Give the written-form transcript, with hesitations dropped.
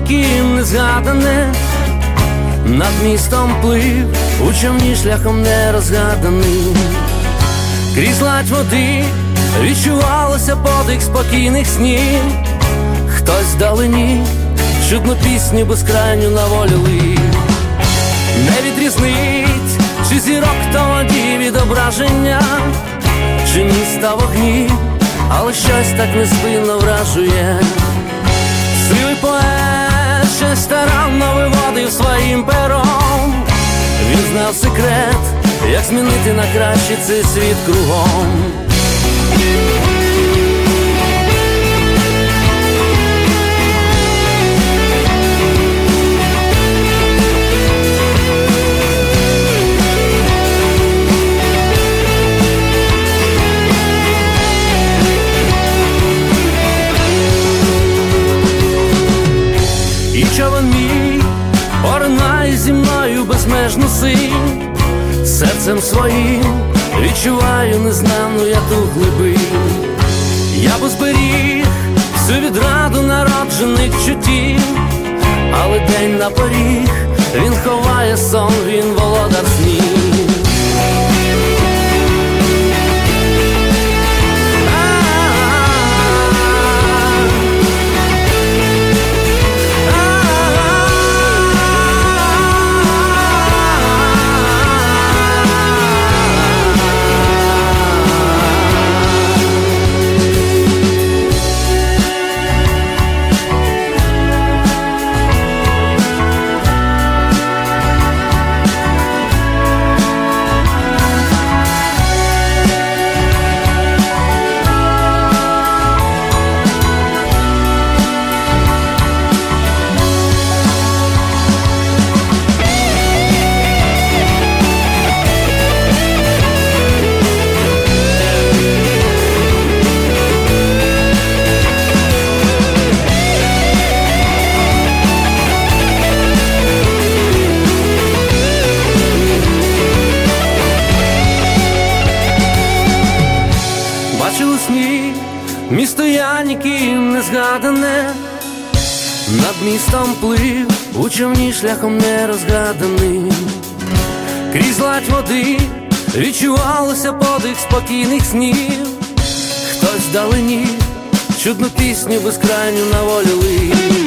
ніким не згадане, над містом плив у човні шляхом нерозгаданим. Крізь гладь води відчувалося подих спокійних снів. Хтось вдалині чудну пісню безкрайню на волі лив. Не відрізнить, чи зірок то воді відображення, чи міста вогні, але щось так неспинно вражує. Сивий поет ще старанно виводив своїм пером. Він знав секрет, як змінити на краще цей світ кругом. І човен мій поринає зі мною безмежну синь. Серцем своїм відчуваю незнану я ту глибинь. Я б зберіг всю відраду народжених чуттів, але день на поріг, він ховає сон, він володар снів. Бачив у сні місто я ніким не згадане, над містом плив у човні шляхом нерозгаданим. Крізь гладь води відчувалося подих спокійних снів. Хтось вдалині чудну пісню безкрайню на волі лив.